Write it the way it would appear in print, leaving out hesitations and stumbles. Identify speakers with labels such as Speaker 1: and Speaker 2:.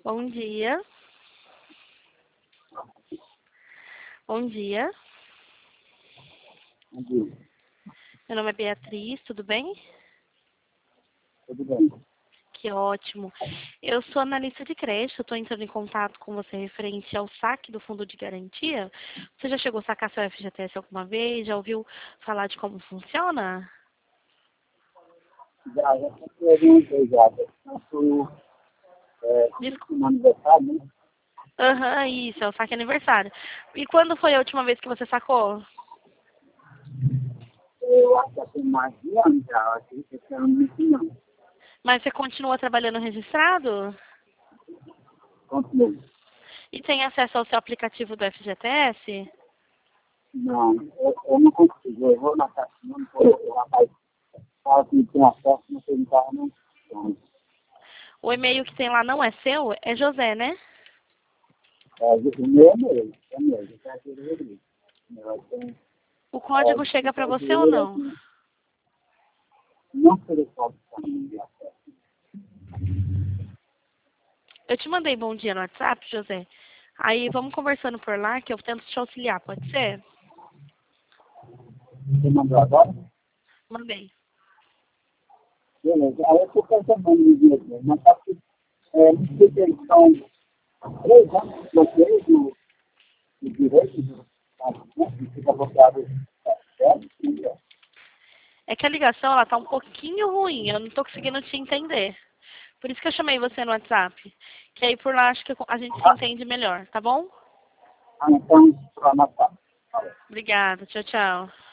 Speaker 1: Bom dia. Bom dia.
Speaker 2: Bom dia.
Speaker 1: Meu nome é Beatriz, tudo bem?
Speaker 2: Tudo bem?
Speaker 1: Que ótimo. Eu sou analista de crédito, estou entrando em contato com você referente ao saque do fundo de garantia. Você já chegou a sacar seu FGTS alguma vez? Já ouviu falar de como funciona?
Speaker 2: Já comprei algumas vezes já. Tanto
Speaker 1: Desculpa.
Speaker 2: no aniversário, né?
Speaker 1: Aham, isso, é o saque aniversário. E quando foi a última vez que você sacou?
Speaker 2: Eu acho que tem mais de ano já. Eu acho que esse ano não.
Speaker 1: Mas você continua trabalhando registrado?
Speaker 2: Continuo.
Speaker 1: E tem acesso ao seu aplicativo do FGTS?
Speaker 2: Não, eu não consigo. Eu vou na caixa, não vou. O rapaz fala que tem acesso, mas ele não estava não.
Speaker 1: O e-mail que tem lá não é seu? É José, né?
Speaker 2: O meu é meu. É meu. Eu quero que ele regresse. Eu tenho,
Speaker 1: O código chega para você ou não?
Speaker 2: não sei qual está no acesso.
Speaker 1: Eu te mandei bom dia no WhatsApp, José. Aí vamos conversando por lá que eu tento te auxiliar, pode ser?
Speaker 2: Você mandou agora?
Speaker 1: Mandei.
Speaker 2: Beleza. Aí eu estou pensando no dia aqui, mas só que não sei se eles são 3 anos bloqueios no direito do Estado, né? Que fica bloqueado.
Speaker 1: É que a ligação ela tá um pouquinho ruim, eu não tô conseguindo te entender. Por isso que eu chamei você no WhatsApp. Que aí por lá acho que a gente se entende melhor, tá bom?
Speaker 2: Então, para matar.
Speaker 1: Obrigada, tchau, tchau.